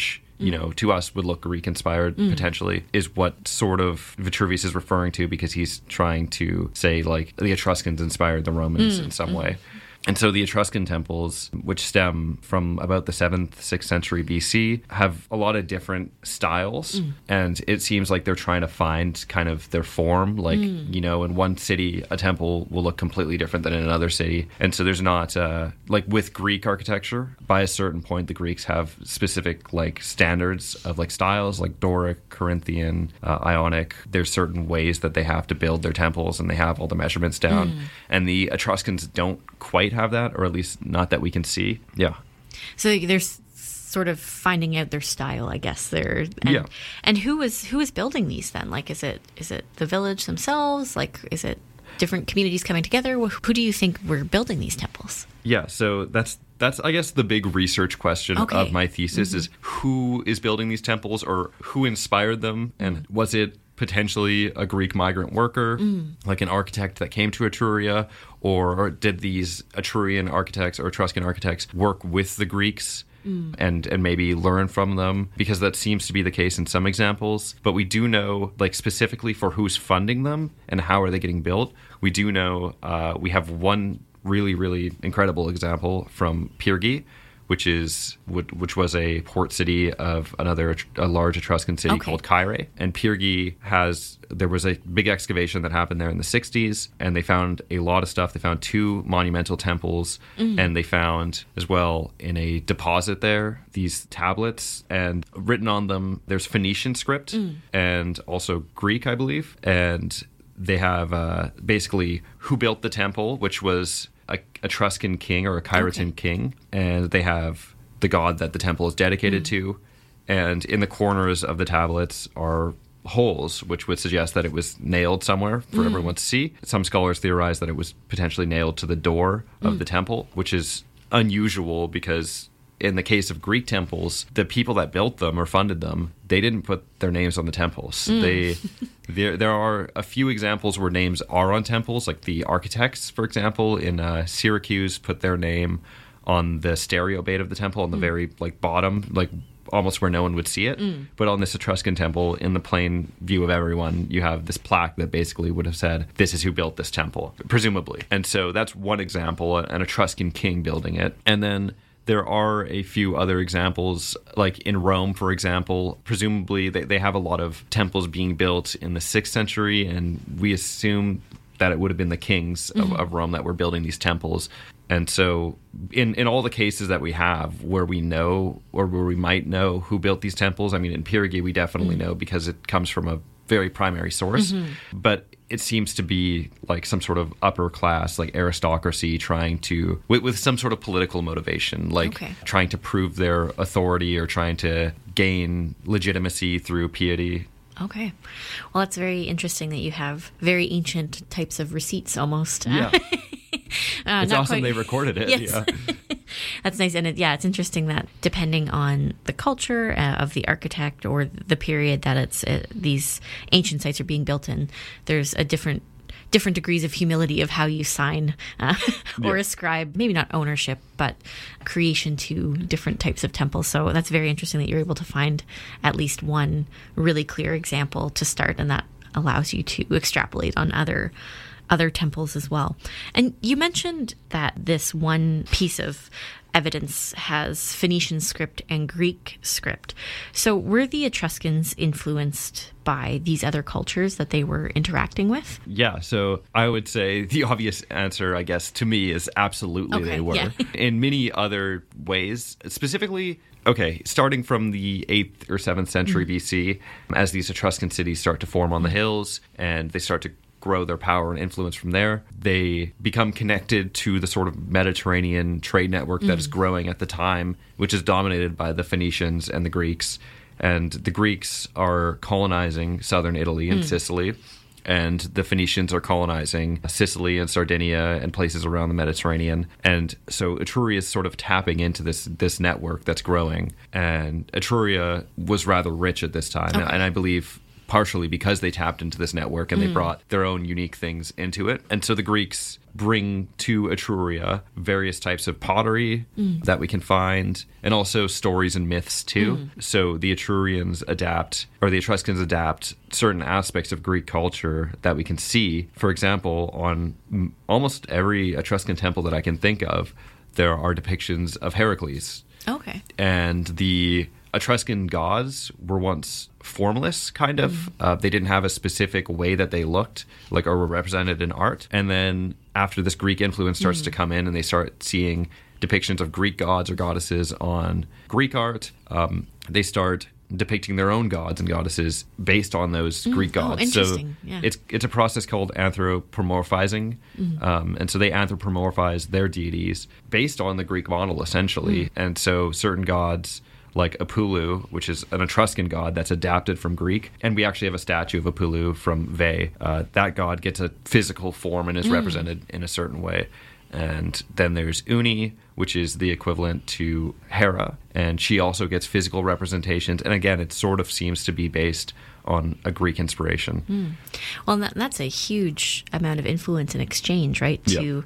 you know, to us would look Greek-inspired, potentially, is what sort of Vitruvius is referring to, because he's trying to say, like, the Etruscans inspired the Romans in some way. And so the Etruscan temples, which stem from about the 7th, 6th century BC, have a lot of different styles. And it seems like they're trying to find kind of their form. Like, you know, in one city, a temple will look completely different than in another city. And so there's not, like with Greek architecture, by a certain point, the Greeks have specific, like, standards of, like, styles, like Doric, Corinthian, Ionic. There's certain ways that they have to build their temples, and they have all the measurements down. And the Etruscans don't quite have that, or at least not that we can see. Yeah. So there's sort of finding out their style, I guess. And who is building these then? Like, is it the village themselves? Like, is it different communities coming together? Who do you think were building these temples? Yeah, so that's I guess the big research question of my thesis is who is building these temples, or who inspired them, and was it potentially a Greek migrant worker, like an architect that came to Etruria, or did these Etrurian architects or Etruscan architects work with the Greeks and maybe learn from them? Because that seems to be the case in some examples. But we do know, like, specifically for who's funding them and how are they getting built, we do know we have one really, really incredible example from Pyrgi, which was a port city of a large Etruscan city called Caere. And Pyrgi there was a big excavation that happened there in the 60s, and they found a lot of stuff. They found 2 monumental temples, and they found as well in a deposit there these tablets, and written on them there's Phoenician script and also Greek, I believe. And they have basically who built the temple, which was a Etruscan king or a Caeretan king, and they have the god that the temple is dedicated to, and in the corners of the tablets are holes, which would suggest that it was nailed somewhere for everyone to see. Some scholars theorize that it was potentially nailed to the door of the temple, which is unusual because in the case of Greek temples, the people that built them or funded them, they didn't put their names on the temples. There are a few examples where names are on temples, like the architects, for example, in Syracuse put their name on the stereobate of the temple on the very bottom, like almost where no one would see it. But on this Etruscan temple, in the plain view of everyone, you have this plaque that basically would have said, this is who built this temple, presumably. And so that's one example, an Etruscan king building it. And then there are a few other examples, like in Rome, for example. Presumably, they have a lot of temples being built in the 6th century, and we assume that it would have been the kings of Rome that were building these temples. And so in all the cases that we have where we know, or where we might know who built these temples, I mean, in Pyrgi, we definitely know because it comes from a very primary source. But it seems to be like some sort of upper class, like aristocracy, trying to, with some sort of political motivation, like trying to prove their authority or trying to gain legitimacy through piety. Okay. Well, that's very interesting that you have very ancient types of receipts almost. Yeah. It's awesome they recorded it. Yes. Yeah. That's nice. And it's interesting that depending on the culture of the architect or the period that these ancient sites are being built in, there's a different degrees of humility of how you sign or ascribe, maybe not ownership, but creation to different types of temples. So that's very interesting that you're able to find at least one really clear example to start, and that allows you to extrapolate on other temples as well. And you mentioned that this one piece of evidence has Phoenician script and Greek script. So were the Etruscans influenced by these other cultures that they were interacting with? Yeah, so I would say the obvious answer, I guess, to me is absolutely they were. Yeah. In many other ways, specifically, starting from the 8th or 7th century BC, as these Etruscan cities start to form on the hills and they start to grow their power and influence from there, they become connected to the sort of Mediterranean trade network that is growing at the time, which is dominated by the Phoenicians and the Greeks. And the Greeks are colonizing southern Italy and Sicily, and the Phoenicians are colonizing Sicily and Sardinia and places around the Mediterranean. And so Etruria is sort of tapping into this network that's growing. And Etruria was rather rich at this time. And I believe partially because they tapped into this network and they brought their own unique things into it. And so the Greeks bring to Etruria various types of pottery that we can find, and also stories and myths too. So the Etruscans adapt certain aspects of Greek culture that we can see. For example, on almost every Etruscan temple that I can think of, there are depictions of Heracles. Okay. And the Etruscan gods were once formless, kind of. They didn't have a specific way that they looked, like, or were represented in art. And then after this Greek influence starts to come in and they start seeing depictions of Greek gods or goddesses on Greek art, they start depicting their own gods and goddesses based on those Greek gods. Interesting. So it's a process called anthropomorphizing. And so they anthropomorphize their deities based on the Greek model, essentially. And so certain gods, like Apullu, which is an Etruscan god that's adapted from Greek. And we actually have a statue of Apullu from Veii. That god gets a physical form and is represented in a certain way. And then there's Uni, which is the equivalent to Hera. And she also gets physical representations. And again, it sort of seems to be based on a Greek inspiration. Well, that's a huge amount of influence and exchange, right?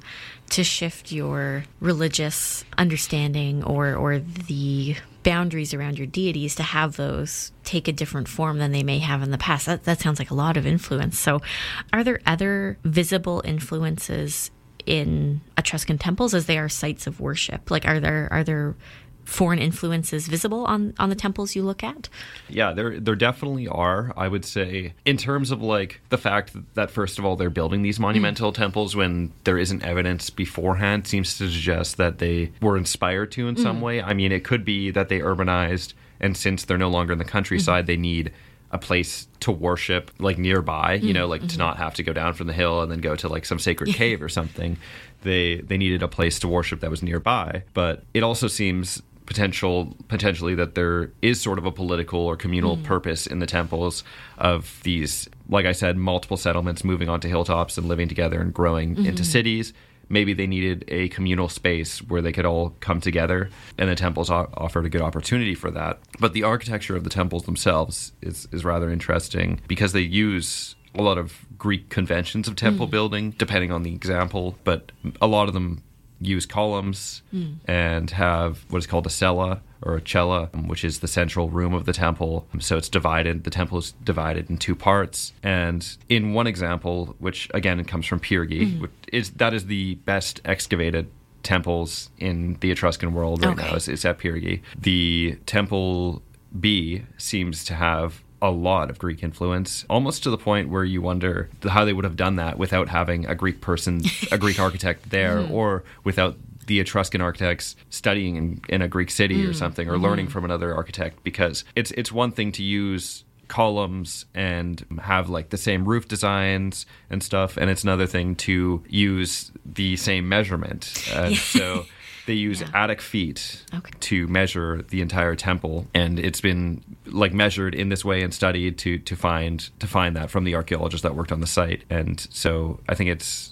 To shift your religious understanding or the boundaries around your deities, to have those take a different form than they may have in the past. That sounds like a lot of influence. So are there other visible influences in Etruscan temples as they are sites of worship? Like, are there foreign influences visible on the temples you look at? Yeah, there definitely are. I would say, in terms of like the fact that first of all they're building these monumental temples when there isn't evidence beforehand seems to suggest that they were inspired to in some way. I mean, it could be that they urbanized, and since they're no longer in the countryside, they need a place to worship like nearby, you know, like to not have to go down from the hill and then go to like some sacred cave or something. They needed a place to worship that was nearby. But it also seems potentially that there is sort of a political or communal purpose in the temples of these, like I said, multiple settlements moving onto hilltops and living together and growing into cities. Maybe they needed a communal space where they could all come together, and the temples offered a good opportunity for that. But the architecture of the temples themselves is rather interesting because they use a lot of Greek conventions of temple building, depending on the example, but a lot of them use columns and have what is called a cella or a cella, which is the central room of the temple. So it's divided, the temple is divided in two parts. And in one example, which again comes from Pyrgi, that is the best excavated temples in the Etruscan world right now, is at Pyrgi. The temple B seems to have a lot of Greek influence, almost to the point where you wonder how they would have done that without having a Greek person, a Greek architect there, or without the Etruscan architects studying in a Greek city or something, or learning from another architect, because it's one thing to use columns and have like the same roof designs and stuff, and it's another thing to use the same measurement. And so they use attic feet to measure the entire temple, and it's been like measured in this way and studied to find that from the archaeologists that worked on the site. And so I think it's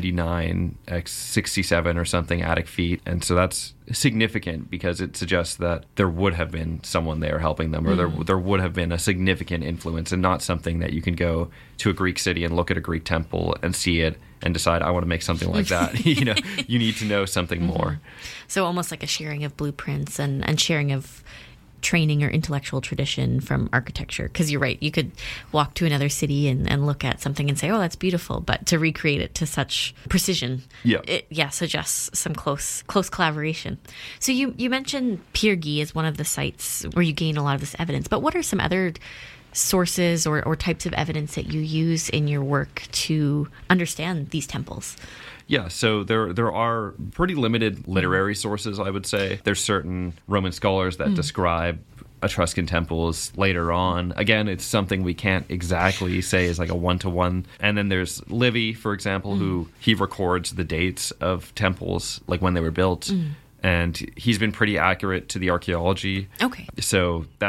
99x67 or something attic feet, and so that's significant because it suggests that there would have been someone there helping them, or there would have been a significant influence, and not something that you can go to a Greek city and look at a Greek temple and see it and decide, I want to make something like that. You know, you need to know something more. So almost like a sharing of blueprints and sharing of training or intellectual tradition from architecture. Because you're right, you could walk to another city and look at something and say, oh, that's beautiful. But to recreate it to such precision, it suggests some close collaboration. So you mentioned Pyrgi as one of the sites where you gain a lot of this evidence. But what are some other sources or types of evidence that you use in your work to understand these temples? Yeah, so there are pretty limited literary sources, I would say. There's certain Roman scholars that describe Etruscan temples later on. Again, it's something we can't exactly say is like a one-to-one. And then there's Livy, for example, who he records the dates of temples, like when they were built. And he's been pretty accurate to the archaeology. Okay. So that's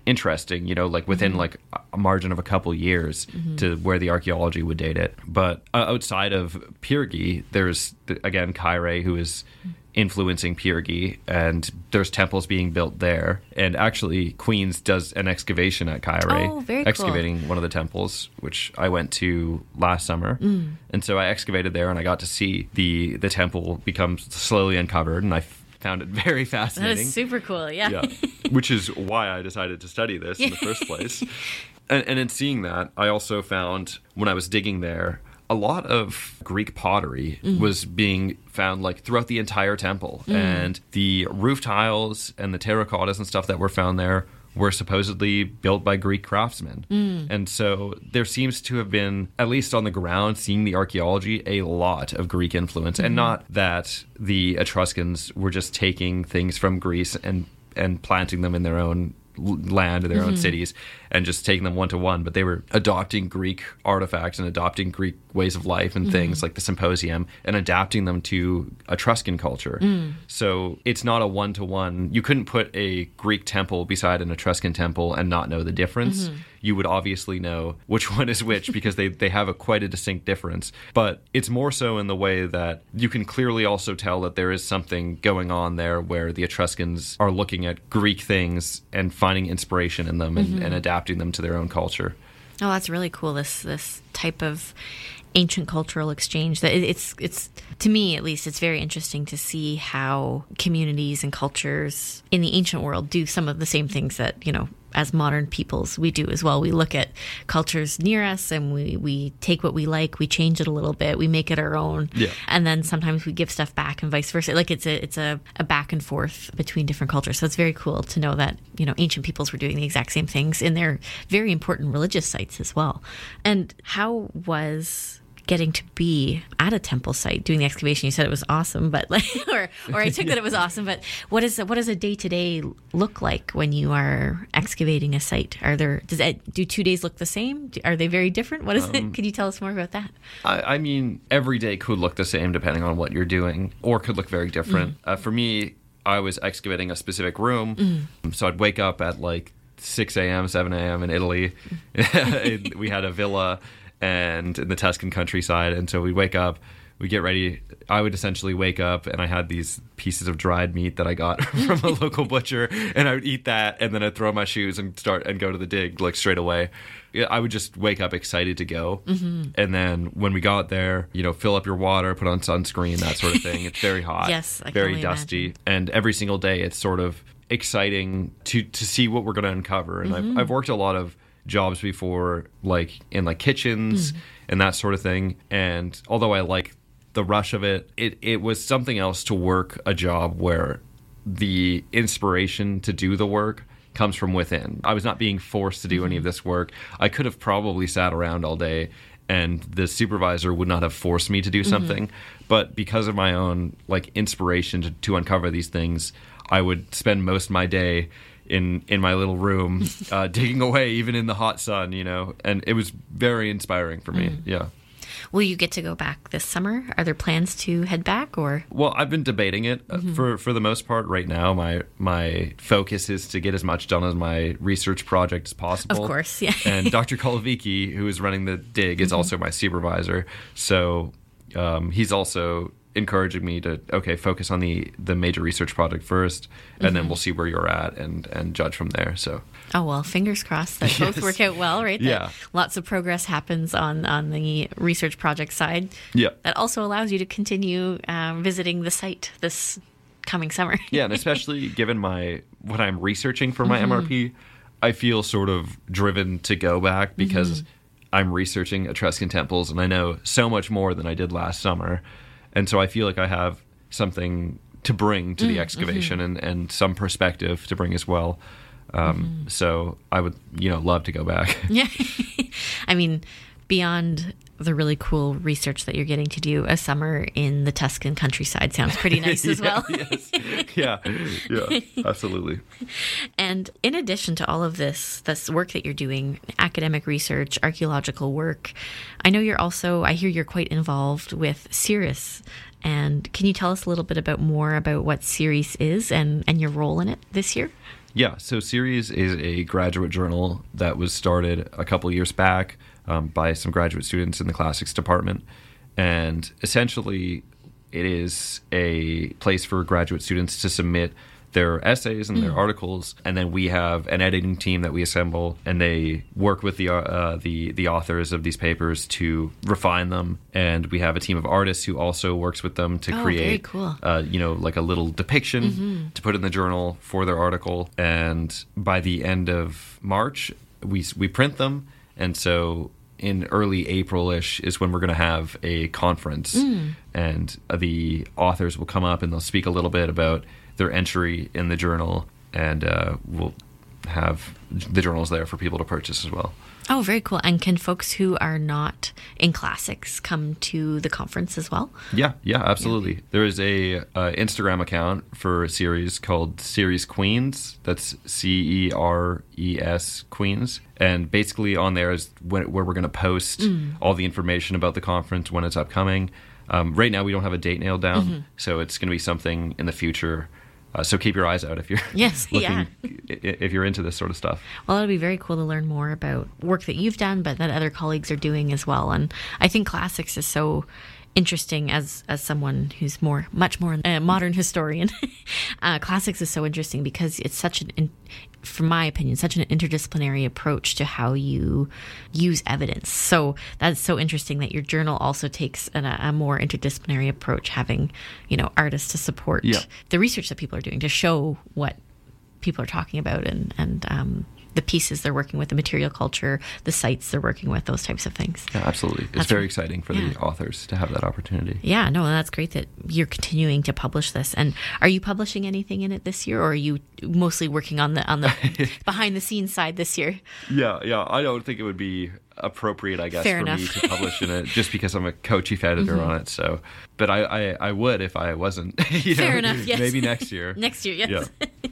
interesting, like within like a margin of a couple years to where the archaeology would date it. But outside of Pyrgi, there's, again, Kyre, who is influencing Pyrgi, and there's temples being built there. And actually, Queens does an excavation at Kyre, excavating one of the temples, which I went to last summer. And so I excavated there, and I got to see the temple become slowly uncovered, and I found it very fascinating. That is super cool, yeah. Which is why I decided to study this in the first place. And in seeing that, I also found, when I was digging there, a lot of Greek pottery was being found like throughout the entire temple. And the roof tiles and the terracottas and stuff that were found there were supposedly built by Greek craftsmen. And so there seems to have been, at least on the ground, seeing the archaeology, a lot of Greek influence. And not that the Etruscans were just taking things from Greece and planting them in their own land, their own cities, and just taking them one-to-one, but they were adopting Greek artifacts and adopting Greek ways of life and things like the symposium and adapting them to Etruscan culture. So it's not a one-to-one. You couldn't put a Greek temple beside an Etruscan temple and not know the difference. You would obviously know which one is which because they have quite a distinct difference. But it's more so in the way that you can clearly also tell that there is something going on there where the Etruscans are looking at Greek things and finding inspiration in them and adapting them to their own culture. Oh, that's really cool. This type of ancient cultural exchange. That it's to me, at least, it's very interesting to see how communities and cultures in the ancient world do some of the same things that, as modern peoples, we do as well. We look at cultures near us and we take what we like, we change it a little bit, we make it our own. Yeah. And then sometimes we give stuff back and vice versa. Like it's a back and forth between different cultures. So it's very cool to know that, ancient peoples were doing the exact same things in their very important religious sites as well. And how was getting to be at a temple site doing the excavation? You said it was awesome, but or I took that it was awesome, but what does a day-to-day look like when you are excavating a site? Do 2 days look the same? Are they very different? What is it? Could you tell us more about that? I mean, every day could look the same depending on what you're doing, or could look very different. For me, I was excavating a specific room, so I'd wake up at like 6 a.m., 7 a.m. in Italy. We had a villa and in the Tuscan countryside, and so we'd wake up, we'd get ready. I would essentially wake up and I had these pieces of dried meat that I got from a local butcher, and I would eat that, and then I'd throw my shoes and start and go to the dig like straight away. I would just wake up excited to go, and then when we got there, fill up your water, put on sunscreen, that sort of thing. It's very hot, yes, I very dusty, and every single day it's sort of exciting to see what we're going to uncover. And I've worked a lot of jobs before, like in like kitchens and that sort of thing, and although I like the rush of it, it was something else to work a job where the inspiration to do the work comes from within. I was not being forced to do any of this work. I could have probably sat around all day and the supervisor would not have forced me to do something, but because of my own like inspiration to uncover these things, I would spend most of my day in my little room digging away, even in the hot sun, and it was very inspiring for me. Yeah. Will you get to go back this summer? Are there plans to head back, or? Well, I've been debating it. For the most part right now. My focus is to get as much done as my research project as possible. Of course, yeah. And Dr. Kolovicki, who is running the dig, is also my supervisor. So he's also encouraging me to focus on the major research project first, and then we'll see where you're at and judge from there. So fingers crossed that both work out well, right? Yeah, lots of progress happens on the research project side. Yeah, that also allows you to continue visiting the site this coming summer. Yeah, and especially given what I'm researching for my MRP, I feel sort of driven to go back because I'm researching Etruscan temples and I know so much more than I did last summer. And so I feel like I have something to bring to the excavation and some perspective to bring as well. So I would, love to go back. Yeah. I mean, beyond the really cool research that you're getting to do, a summer in the Tuscan countryside sounds pretty nice as well. Yes. Yeah, absolutely. And in addition to all of this work that you're doing, academic research, archaeological work, I know I hear you're quite involved with CIRIS. And can you tell us a little bit more about what CIRIS is and your role in it this year? Yeah, so Series is a graduate journal that was started a couple years back by some graduate students in the classics department. And essentially, it is a place for graduate students to submit their essays and their articles, and then we have an editing team that we assemble, and they work with the authors of these papers to refine them. And we have a team of artists who also works with them to create, cool. Like a little depiction to put in the journal for their article. And by the end of March, we print them, and so in early April-ish is when we're going to have a conference, and the authors will come up and they'll speak a little bit about their entry in the journal, and we'll have the journals there for people to purchase as well. Oh, very cool. And can folks who are not in classics come to the conference as well? Yeah, absolutely. Yeah. There is a Instagram account for Series called Series Queens. That's CERES Queens. And basically on there is where we're going to post all the information about the conference when it's upcoming. Right now we don't have a date nailed down, so it's going to be something in the future. So keep your eyes out if you're if you're into this sort of stuff. Well, it'll be very cool to learn more about work that you've done, but that other colleagues are doing as well. And I think classics is so interesting as someone who's much more a modern historian. Classics is so interesting because it's such from my opinion, such an interdisciplinary approach to how you use evidence. So that's so interesting that your journal also takes a more interdisciplinary approach, having, artists to support the research that people are doing to show what people are talking about and the pieces they're working with, the material culture, the sites they're working with, those types of things. Yeah, absolutely. It's very exciting for the authors to have that opportunity. Yeah, no, that's great that you're continuing to publish this. And are you publishing anything in it this year, or are you mostly working on the behind the scenes side this year? Yeah. I don't think it would be appropriate, I guess, Fair for enough. me to publish in it just because I'm a co-chief editor on it. So, but I would if I wasn't. Fair enough. Yes. Maybe next year. Next year, yes. Yeah.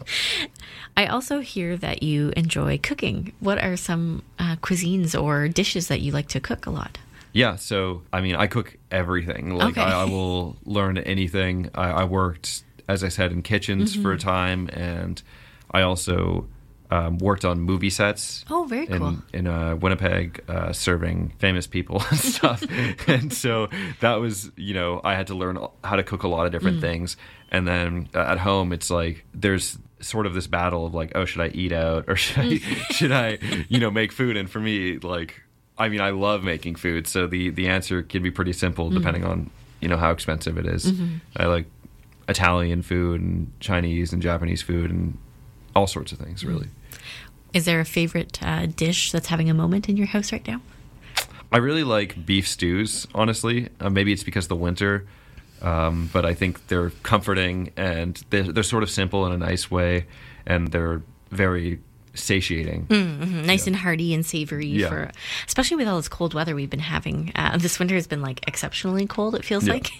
I also hear that you enjoy cooking. What are some cuisines or dishes that you like to cook a lot? Yeah, so, I cook everything. Like, I will learn anything. I worked, as I said, in kitchens for a time, and I also worked on movie sets. Oh, very cool. In Winnipeg, serving famous people and stuff. And so that was, I had to learn how to cook a lot of different things. And then at home, it's like there's sort of this battle of like, oh, should I eat out or should I make food? And for me, I love making food. So the answer can be pretty simple depending on, how expensive it is. I like Italian food and Chinese and Japanese food and all sorts of things, really. Is there a favorite dish that's having a moment in your house right now? I really like beef stews, honestly. Maybe it's because of the winter. But I think they're comforting and they're sort of simple in a nice way, and they're very satiating. Nice and hearty and savory, especially with all this cold weather we've been having. This winter has been exceptionally cold, it feels like.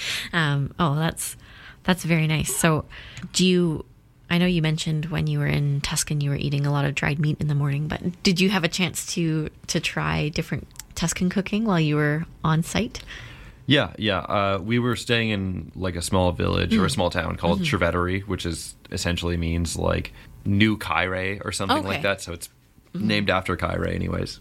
That's very nice. So I know you mentioned when you were in Tuscan you were eating a lot of dried meat in the morning, but did you have a chance to try different Tuscan cooking while you were on site? Yeah. We were staying in a small village or a small town called Cerveteri, which essentially means New Caire or something like that. So it's named after Caire anyways.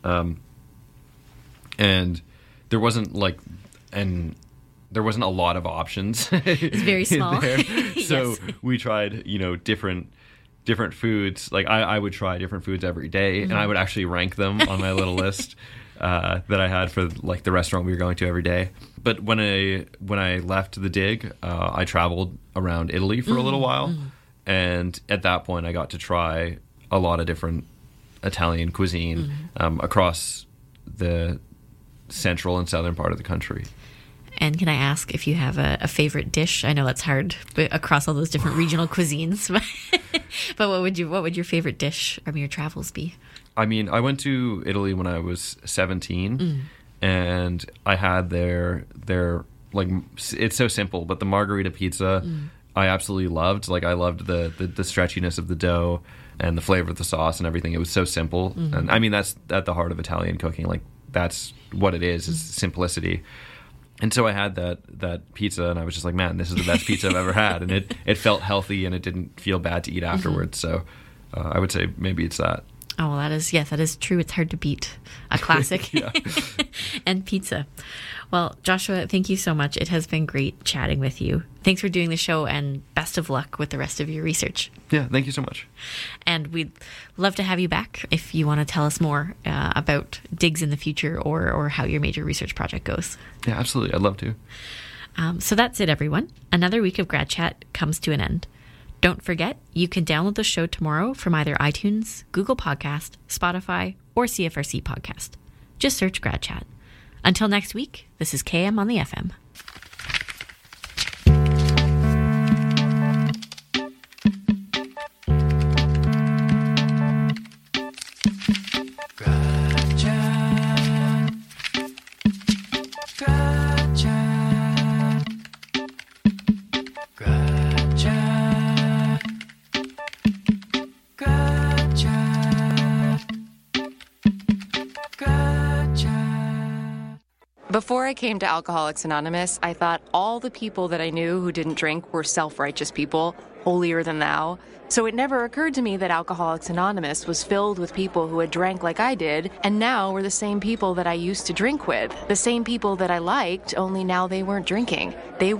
And there wasn't there wasn't a lot of options. It's very small. So we tried, different foods. I would try different foods every day, and I would actually rank them on my little list that I had for the restaurant we were going to every day. But when I left the dig, I traveled around Italy for a little while, and at that point I got to try a lot of different Italian cuisine across the central and southern part of the country. And can I ask if you have a favorite dish? I know that's hard across all those different regional cuisines, but what would your favorite dish from your travels be? I went to Italy when I was 17, and I had their it's so simple, but the margherita pizza I absolutely loved. I loved the stretchiness of the dough and the flavor of the sauce and everything. It was so simple, and that's at the heart of Italian cooking. That's what it is simplicity. And so I had that pizza, and I was just like, man, this is the best pizza I've ever had. And it felt healthy, and it didn't feel bad to eat afterwards. So I would say maybe it's that. Oh, well, that is true. It's hard to beat a classic and pizza. Well, Joshua, thank you so much. It has been great chatting with you. Thanks for doing the show, and best of luck with the rest of your research. Yeah, thank you so much. And we'd love to have you back if you want to tell us more about digs in the future or how your major research project goes. Yeah, absolutely. I'd love to. So that's it, everyone. Another week of Grad Chat comes to an end. Don't forget, you can download the show tomorrow from either iTunes, Google Podcast, Spotify, or CFRC Podcast. Just search Grad Chat. Until next week, this is KM on the FM. Before I came to Alcoholics Anonymous, I thought all the people that I knew who didn't drink were self-righteous people, holier than thou. So it never occurred to me that Alcoholics Anonymous was filled with people who had drank like I did, and now were the same people that I used to drink with. The same people that I liked, only now they weren't drinking. They